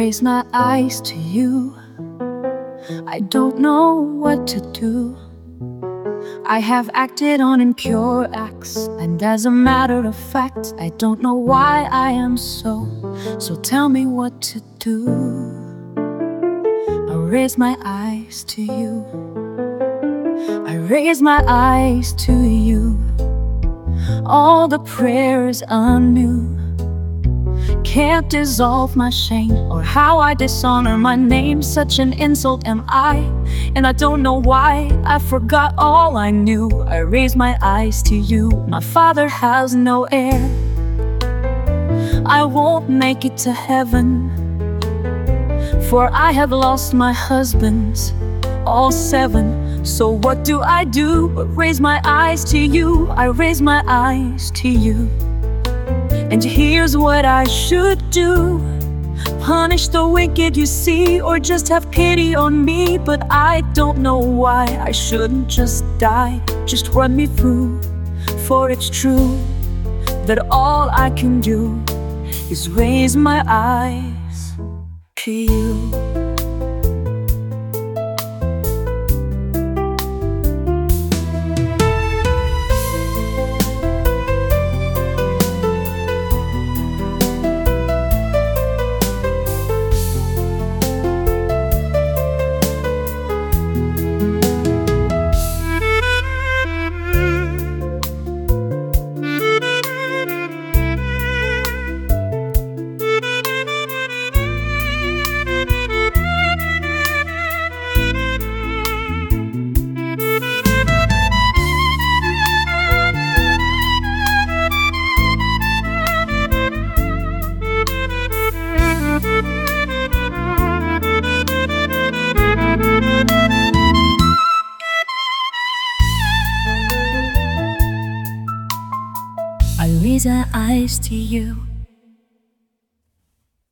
raise my eyes to you. I don't know what to do. I have acted on impure acts, and as a matter of fact, I don't know why I am so tell me what to do. I raise my eyes to you. I raise my eyes to you. All the prayers anew can't dissolve my shame, or how I dishonor my name. Such an insult am I, and I don't know why. I forgot all I knew. I raise my eyes to you. My father has no heir. I won't make it to heaven, for I have lost my husbands, all 7. So what do I do but raise my eyes to you? I raise my eyes to you. And here's what I should do: punish the wicked, you see, or just have pity on me. But I don't know why. I shouldn't just die, just run me through. For it's true that all I can do is raise my eyes to you. I raise our eyes to you.